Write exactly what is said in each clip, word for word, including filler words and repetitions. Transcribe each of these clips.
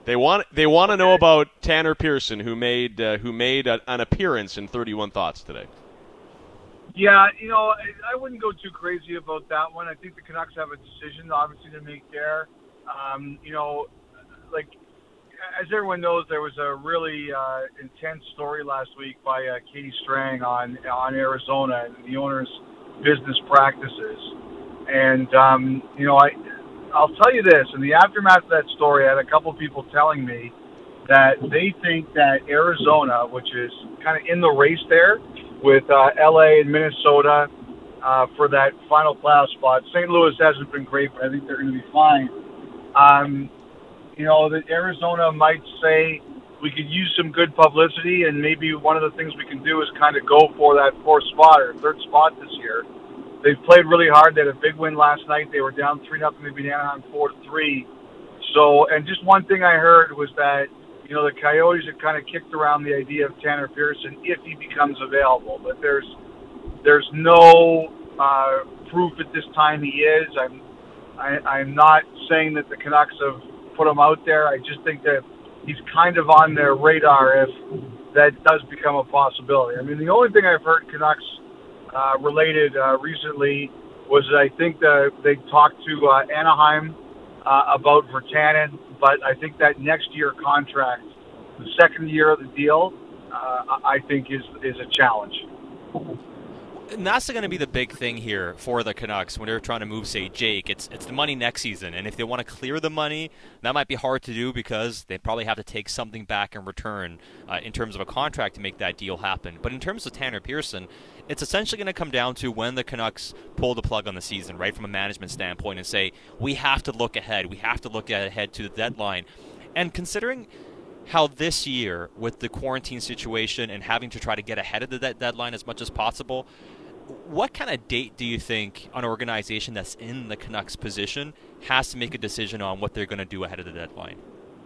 They want they want to Okay. know about Tanner Pearson, who made uh, who made a, an appearance in thirty-one Thoughts today. Yeah, you know, I, I wouldn't go too crazy about that one. I think the Canucks have a decision, obviously, to make there. Um, you know, like, as everyone knows, there was a really uh, intense story last week by uh, Katie Strang on on Arizona and the owner's business practices. And, um, you know, I, I'll tell you this. In the aftermath of that story, I had a couple people telling me that they think that Arizona, which is kind of in the race there with uh, L A and Minnesota uh, for that final playoff spot. Saint Louis hasn't been great, but I think they're going to be fine. Um, you know, that Arizona might say we could use some good publicity, and maybe one of the things we can do is kind of go for that fourth spot or third spot this year. They've played really hard. They had a big win last night. They were down three nothing. They beat Anaheim four to three. So, and just one thing I heard was that, you know, the Coyotes have kind of kicked around the idea of Tanner Pearson if he becomes available. But there's there's no uh, proof at this time he is. I'm I, I'm not saying that the Canucks have put him out there. I just think that he's kind of on their radar if that does become a possibility. I mean, the only thing I've heard Canucks uh, related uh, recently was I think that they talked to uh, Anaheim uh, about Virtanen, but I think that next year contract, the second year of the deal, uh, I think is is a challenge. And that's going to be the big thing here for the Canucks when they're trying to move, say, Jake. It's it's the money next season, and if they want to clear the money, that might be hard to do because they probably have to take something back in return uh, in terms of a contract to make that deal happen. But in terms of Tanner Pearson, it's essentially going to come down to when the Canucks pull the plug on the season, right, from a management standpoint, and say, we have to look ahead. We have to look ahead to the deadline. And considering how this year, with the quarantine situation and having to try to get ahead of the de- deadline as much as possible, what kind of date do you think an organization that's in the Canucks position has to make a decision on what they're going to do ahead of the deadline?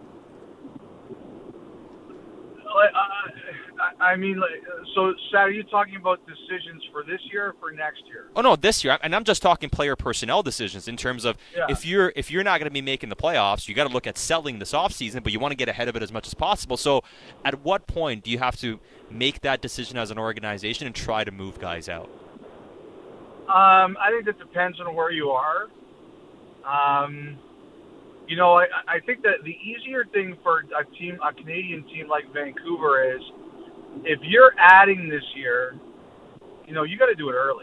I mean, so, Sad, are you talking about decisions for this year or for next year? Oh no, this year, and I'm just talking player personnel decisions in terms of Yeah. if you're if you're not going to be making the playoffs, you got to look at selling this offseason, but you want to get ahead of it as much as possible. So, at what point do you have to make that decision as an organization and try to move guys out? Um, I think that depends on where you are. Um, you know, I, I think that the easier thing for a team, a Canadian team like Vancouver is, if you're adding this year, you know, you got to do it early.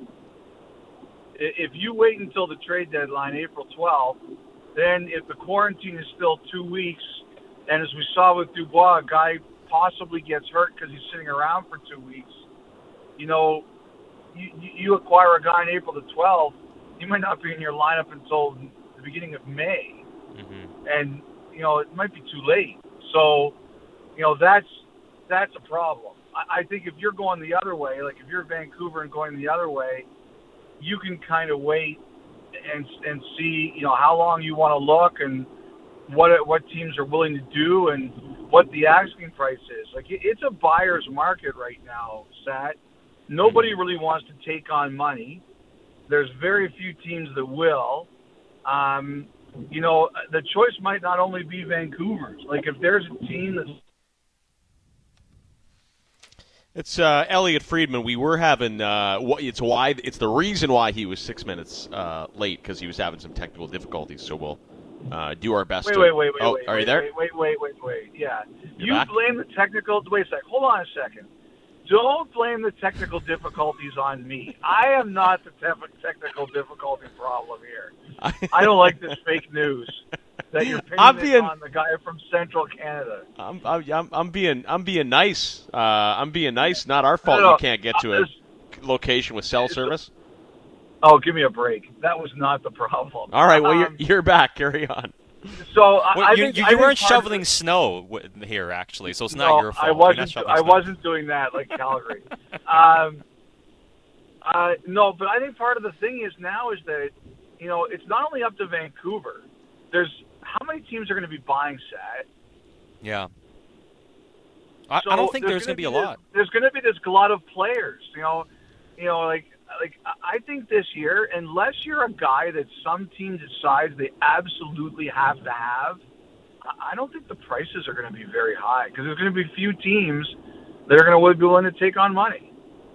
If you wait until the trade deadline, April twelfth, then if the quarantine is still two weeks, and as we saw with Dubois, a guy possibly gets hurt because he's sitting around for two weeks, you know, you, you acquire a guy on April the twelfth, he might not be in your lineup until the beginning of May. Mm-hmm. And, you know, it might be too late. So, you know, that's that's a problem. I, I think if you're going the other way, like if you're Vancouver and going the other way, you can kind of wait and and see, you know, how long you want to look and what what teams are willing to do and what the asking price is. Like, it's a buyer's market right now, Sat. Nobody really wants to take on money. There's very few teams that will. Um, you know, the choice might not only be Vancouver's. Like, if there's a team that's... It's uh, Elliot Friedman. We were having uh, it's why it's the reason why he was six minutes uh, late because he was having some technical difficulties. So we'll uh, do our best. Wait, to... wait, wait, wait, oh, wait. Are wait, you there? Wait, wait, wait, wait, wait. Yeah, You're you back? blame the technical. Wait a second. Hold on a second. Don't blame the technical difficulties on me. I am not the te- technical difficulty problem here. I don't like this fake news that you're pinning being, on the guy from Central Canada. I'm, I'm, I'm being, I'm being nice. Uh, I'm being nice. Not our fault. No, no, you can't get to a uh, location with cell service. Oh, give me a break. That was not the problem. All right. Well, um, you're, you're back. Carry on. So I, well, I you, think, you, I you think weren't part of shoveling the- snow w- here, actually, so it's no, not your fault. I You're wasn't. not shoveling I snow. wasn't doing that like Calgary. um, uh, no, but I think part of the thing is now is that, you know, it's not only up to Vancouver. There's how many teams are going to be buying Sat? Yeah. I, So I don't think there's there's going to be a this, lot. There's going to be this glut of players. You know, you know, like like I think this year, unless you're a guy that some team decides they absolutely have to have, I don't think the prices are going to be very high because there's going to be few teams that are going to be willing to take on money.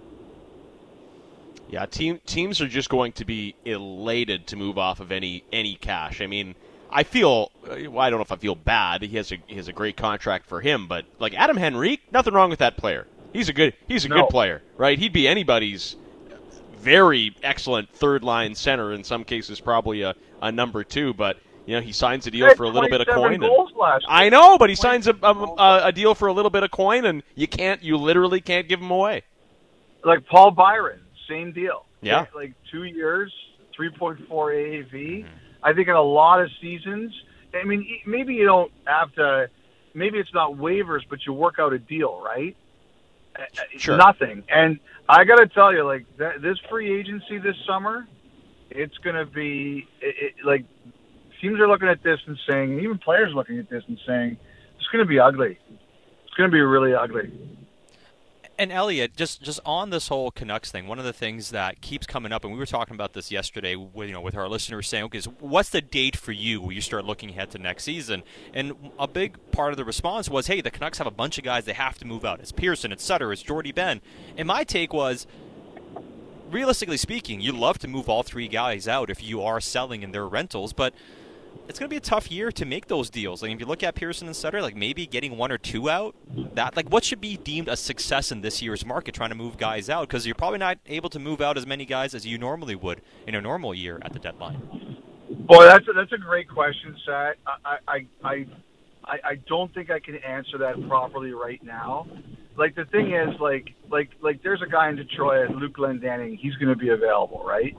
Yeah, team, teams are just going to be elated to move off of any any cash. I mean, I feel, well, I don't know if I feel bad. He has a he has a great contract for him, but like Adam Henrique, nothing wrong with that player. He's a good he's a No. good player, right? He'd be anybody's very excellent third line center. In some cases, probably a, a number two. But you know, he signs a deal He had for a little bit of twenty-seven coin. goals And, last I year. know, but he signs a, a a deal for a little bit of coin, and you can't you literally can't give him away. Like Paul Byron, same deal. Yeah. Like two years, three point four A A V. Mm-hmm. I think in a lot of seasons, I mean, maybe you don't have to, maybe it's not waivers, but you work out a deal, right? Sure. Nothing. And I got to tell you, like, that, this free agency this summer, it's going to be, it, it, like, teams are looking at this and saying, even players looking at this and saying, it's going to be ugly. It's going to be really ugly. And Elliot, just just on this whole Canucks thing, one of the things that keeps coming up, and we were talking about this yesterday with you know with our listeners saying, okay, so what's the date for you when you start looking ahead to next season? And a big part of the response was, hey, the Canucks have a bunch of guys they have to move out. It's Pearson, it's Sutter, it's Jordy Ben. And my take was, realistically speaking, you'd love to move all three guys out if you are selling in their rentals, but it's going to be a tough year to make those deals. Like if you look at Pearson and Sutter, like maybe getting one or two out, that like what should be deemed a success in this year's market trying to move guys out, because you're probably not able to move out as many guys as you normally would in a normal year at the deadline. Boy, that's a, that's a great question, Sat. I, I I I I don't think I can answer that properly right now. Like the thing is, like like like there's a guy in Detroit, Luke Glendening. He's going to be available, right?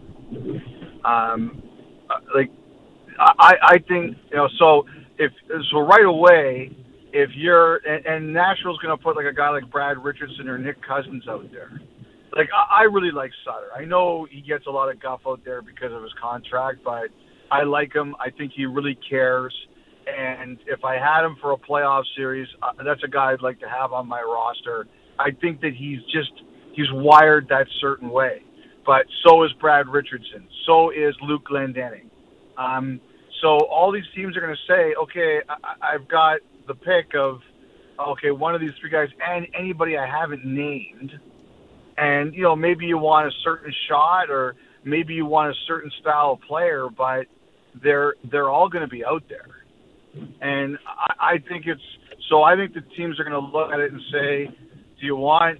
Um, uh, like. I, I think, you know, so if so right away, if you're and, and Nashville's going to put like a guy like Brad Richardson or Nick Cousins out there. Like I, I really like Sutter. I know he gets a lot of guff out there because of his contract, but I like him. I think he really cares. And if I had him for a playoff series, uh, that's a guy I'd like to have on my roster. I think that he's just he's wired that certain way. But so is Brad Richardson. So is Luke Glendening. Um, so all these teams are going to say, okay, I, I've got the pick of, okay, one of these three guys and anybody I haven't named. And, you know, maybe you want a certain shot or maybe you want a certain style of player, but they're, they're all going to be out there. And I, I think it's, so I think the teams are going to look at it and say, do you want,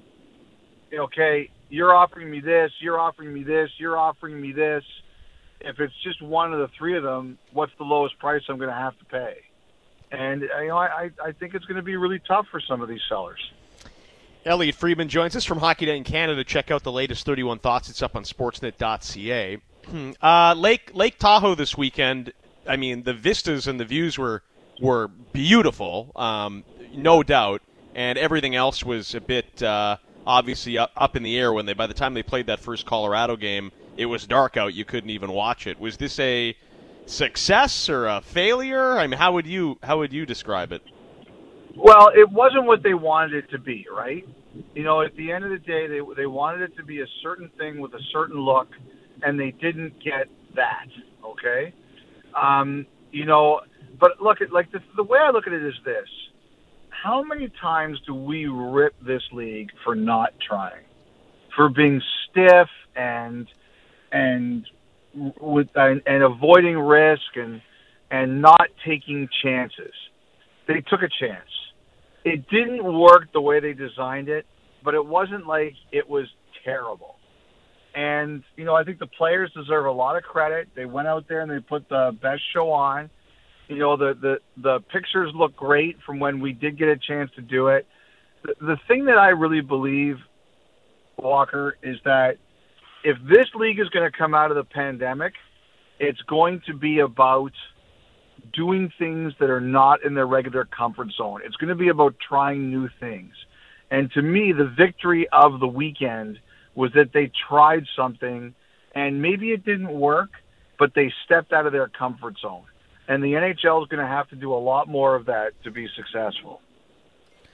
okay, you're offering me this, you're offering me this, you're offering me this. If it's just one of the three of them, what's the lowest price I'm going to have to pay? And you know, I, I think it's going to be really tough for some of these sellers. Elliot Friedman joins us from Hockey Night in Canada. Check out the latest thirty-one Thoughts. It's up on sportsnet dot c a. Uh, Lake Lake Tahoe this weekend. I mean, the vistas and the views were were beautiful, um, no doubt, and everything else was a bit uh, obviously up, up in the air when they. By the time they played that first Colorado game, it was dark out. You couldn't even watch it. Was this a success or a failure? I mean, how would you how would you describe it? Well, it wasn't what they wanted it to be, right? You know, at the end of the day, they they wanted it to be a certain thing with a certain look, and they didn't get that. Okay, um, you know, but look at like the, the way I look at it is this: how many times do we rip this league for not trying, for being stiff and and with and, and avoiding risk and and not taking chances? They took a chance. It didn't work the way they designed it, but it wasn't like it was terrible. And, you know, I think the players deserve a lot of credit. They went out there and they put the best show on. You know, the, the, the pictures look great from when we did get a chance to do it. The, the thing that I really believe, Walker, is that if this league is going to come out of the pandemic, it's going to be about doing things that are not in their regular comfort zone. It's going to be about trying new things. And to me, the victory of the weekend was that they tried something, and maybe it didn't work, but they stepped out of their comfort zone. And the N H L is going to have to do a lot more of that to be successful.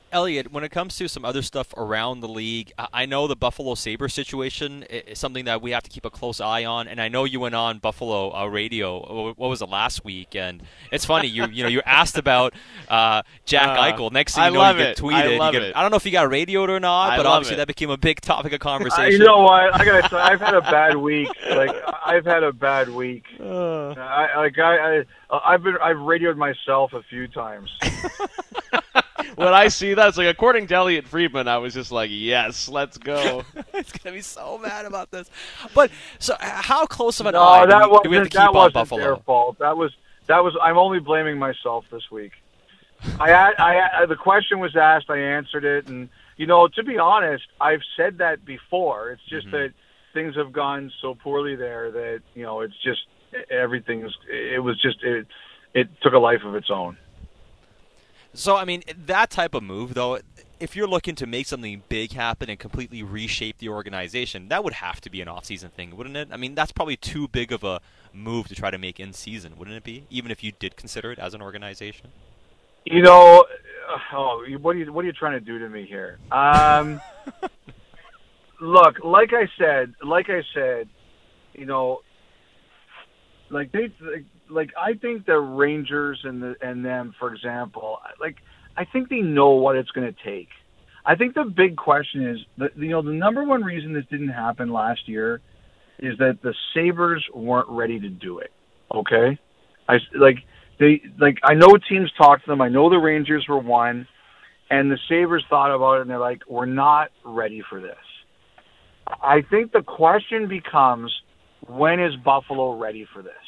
Elliot, when it comes to some other stuff around the league, I know the Buffalo Sabres situation is something that we have to keep a close eye on. And I know you went on Buffalo uh, radio. What was it last week? And it's funny, you you know you asked about uh, Jack uh, Eichel. Next thing you I know, you get it. tweeted. I love you get, it. I don't know if you got radioed or not, I but love obviously it. that became a big topic of conversation. Uh, you know what? I gotta say, I've had a bad week. Like I've had a bad week. Uh. I like I, I I've been I've radioed myself a few times. When I see that, it's like, according to Elliot Friedman, I was just like, yes, let's go. It's going to be so mad about this. But, so how close of an no, eye that do we, do we have to keep that on wasn't Buffalo? Their fault. That was, that was, I'm only blaming myself this week. I, I, I, the question was asked, I answered it, and, you know, to be honest, I've said that before. It's just mm-hmm. that things have gone so poorly there that, you know, it's just, everything's, it was just, it, it took a life of its own. So, I mean, that type of move, though, if you're looking to make something big happen and completely reshape the organization, that would have to be an off-season thing, wouldn't it? I mean, that's probably too big of a move to try to make in season, wouldn't it be? Even if you did consider it as an organization. You know, oh, what are you what are you trying to do to me here? Um, look, like I said, like I said, you know, like they. Like, Like I think the Rangers and the and them, for example, like I think they know what it's going to take. I think the big question is that, you know, the number one reason this didn't happen last year is that the Sabres weren't ready to do it. Okay, I like they like I know teams talked to them. I know the Rangers were one, and the Sabres thought about it and they're like, we're not ready for this. I think the question becomes, when is Buffalo ready for this?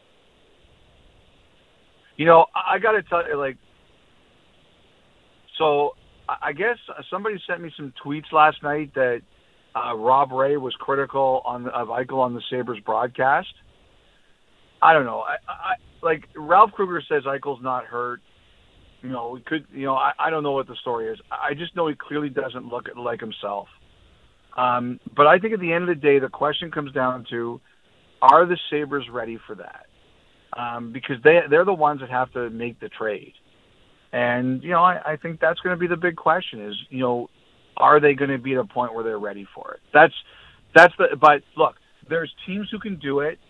You know, I got to tell you, like, so I guess somebody sent me some tweets last night that uh, Rob Ray was critical on of Eichel on the Sabres broadcast. I don't know. I, I like Ralph Kruger says Eichel's not hurt. You know, we could. You know, I, I don't know what the story is. I just know he clearly doesn't look like himself. Um, but I think at the end of the day, the question comes down to, are the Sabres ready for that? Um, because they, they're the ones that have to make the trade. And, you know, I, I think that's going to be the big question is, you know, are they going to be at a point where they're ready for it? That's, that's the, but look, there's teams who can do it.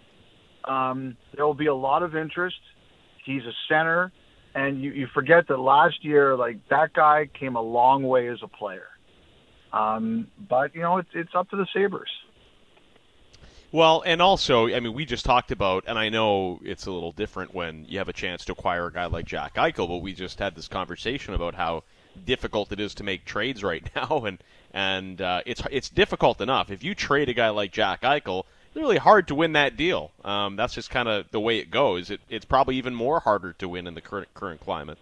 Um, there will be a lot of interest. He's a center. And you, you forget that last year, like, that guy came a long way as a player. Um, but, you know, it's, it's up to the Sabres. Well, and also, I mean, we just talked about, and I know it's a little different when you have a chance to acquire a guy like Jack Eichel, but we just had this conversation about how difficult it is to make trades right now, and and uh, it's it's difficult enough. If you trade a guy like Jack Eichel, it's really hard to win that deal. Um, that's just kind of the way it goes. It, it's probably even more harder to win in the current current climate.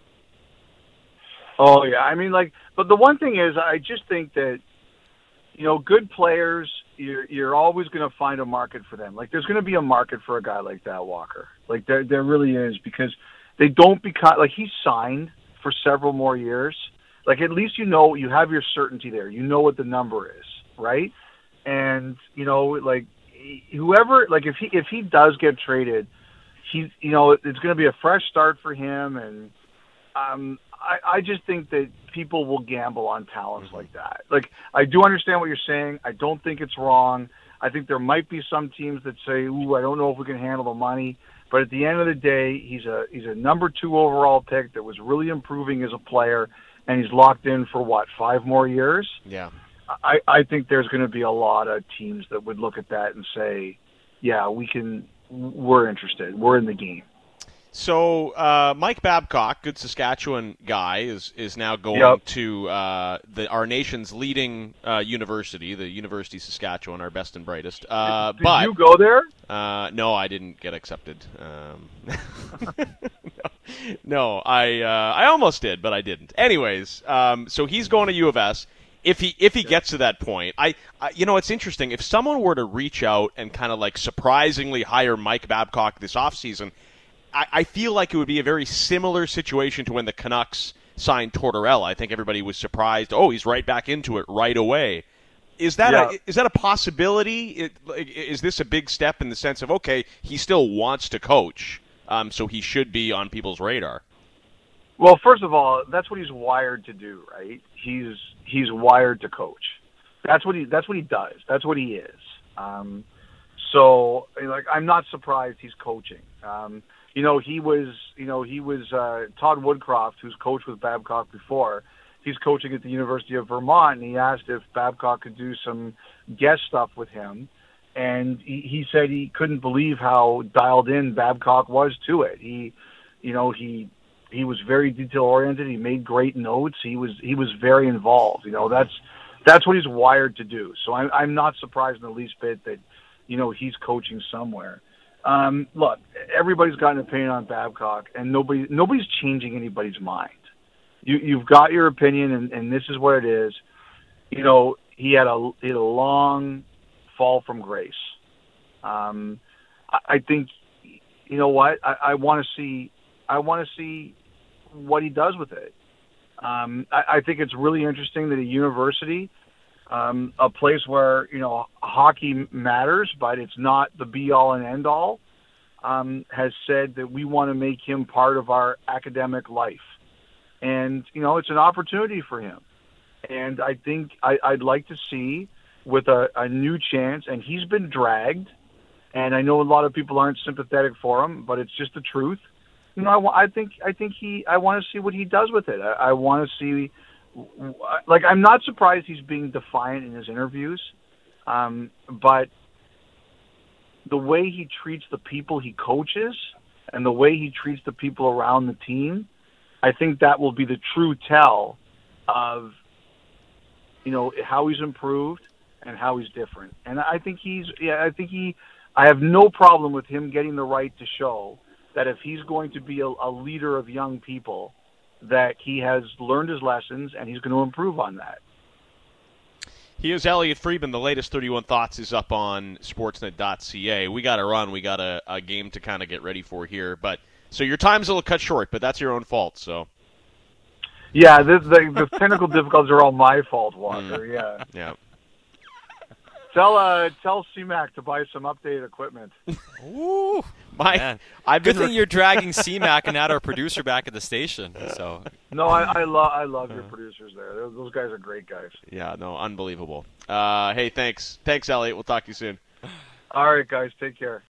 Oh, yeah. I mean, like, but the one thing is, I just think that, you know, good players, you're, you're always going to find a market for them. Like, there's going to be a market for a guy like that, Walker. Like, there there really is, because they don't become, like, he's signed for several more years. Like, at least you know, you have your certainty there. You know what the number is, right? And, you know, like, whoever, like, if he if he does get traded, he, you know, it's going to be a fresh start for him. And um, I, I just think that people will gamble on talents mm-hmm. like that. Like, I do understand what you're saying. I don't think it's wrong. I think there might be some teams that say, ooh, I don't know if we can handle the money. But at the end of the day, he's a he's a number two overall pick that was really improving as a player, and he's locked in for, what, five more years? Yeah. I, I think there's going to be a lot of teams that would look at that and say, yeah, we can, we're interested. We're in the game. So uh, Mike Babcock, good Saskatchewan guy, is is now going yep. to uh, the our nation's leading uh, university, the University of Saskatchewan, our best and brightest. Uh, did but, you go there? Uh, no, I didn't get accepted. Um, no, no, I uh, I almost did, but I didn't. Anyways, um, so he's going to U of S. If he if he gets to that point, I, I you know, it's interesting. If someone were to reach out and kind of like surprisingly hire Mike Babcock this offseason, I, I feel like it would be a very similar situation to when the Canucks signed Tortorella. I think everybody was surprised. Oh, he's right back into it right away. Is that yeah. a, is that a possibility? It, is this a big step in the sense of, okay, he still wants to coach, um, so he should be on people's radar? Well, first of all, that's what he's wired to do, right? He's he's wired to coach. That's what he that's what he does. That's what he is. Um, so, like, I'm not surprised he's coaching. Um, you know, he was, you know, he was uh, Todd Woodcroft, who's coached with Babcock before. He's coaching at the University of Vermont, and he asked if Babcock could do some guest stuff with him. And he, he said he couldn't believe how dialed in Babcock was to it. He, you know, he he was very detail oriented. He made great notes. He was he was very involved. You know, that's that's what he's wired to do. So I'm I'm not surprised in the least bit that, you know, he's coaching somewhere. Um, look, everybody's got an opinion on Babcock, and nobody nobody's changing anybody's mind. You you've got your opinion, and, and this is what it is. You know, he had a he had a long fall from grace. Um, I, I think, you know what, I, I want to see, I want to see what he does with it. Um, I, I think it's really interesting that a university, um, a place where, you know, hockey matters, but it's not the be all and end all, um, has said that we want to make him part of our academic life. And, you know, it's an opportunity for him. And I think I, I'd like to see, with a, a new chance, and he's been dragged, and I know a lot of people aren't sympathetic for him, but it's just the truth. You know, I, I think I think he. I want to see what he does with it. I, I want to see, like, I'm not surprised he's being defiant in his interviews, um, but the way he treats the people he coaches and the way he treats the people around the team, I think that will be the true tell of, you know, how he's improved and how he's different. And I think he's, yeah, I think he, I have no problem with him getting the right to show that if he's going to be a, a leader of young people, that he has learned his lessons and he's going to improve on that. He is Elliotte Friedman. The latest thirty-one Thoughts is up on sportsnet dot c a. We got to run. We got a, a game to kind of get ready for here. But so your time's a little cut short, but that's your own fault. So. Yeah, this, the, the technical difficulties are all my fault, Walker. Mm. Yeah. Yeah. Tell uh tell C MAC to buy some updated equipment. Ooh, my! Man. I've Good been thing re- you're dragging C MAC and not our producer back at the station. So no, I, I love I love your producers there. Those guys are great guys. Yeah, no, unbelievable. Uh, hey, thanks, thanks, Elliotte. We'll talk to you soon. All right, guys, take care.